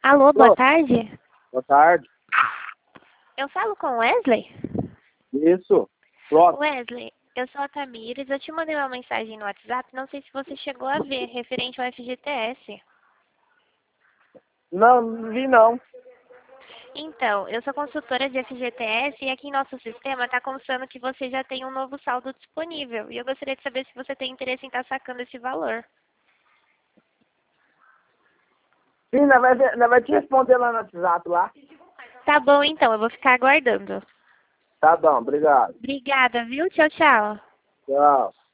Alô, boa Alô, tarde. boa tarde. Eu falo com o Wesley? Isso. Pronto. Wesley, eu sou a Tamires. Eu te mandei uma mensagem no WhatsApp. Não sei se você chegou a ver, referente ao FGTS. Não, não vi não. Então, eu sou consultora de FGTS e aqui em nosso sistema está constando que você já tem um novo saldo disponível. E eu gostaria de saber se você tem interesse em estar sacando esse valor. Sim, nós vai te responder lá no WhatsApp lá. Tá bom, então. Eu vou ficar aguardando. Tá bom, obrigado. Obrigada, viu? Tchau, tchau. Tchau.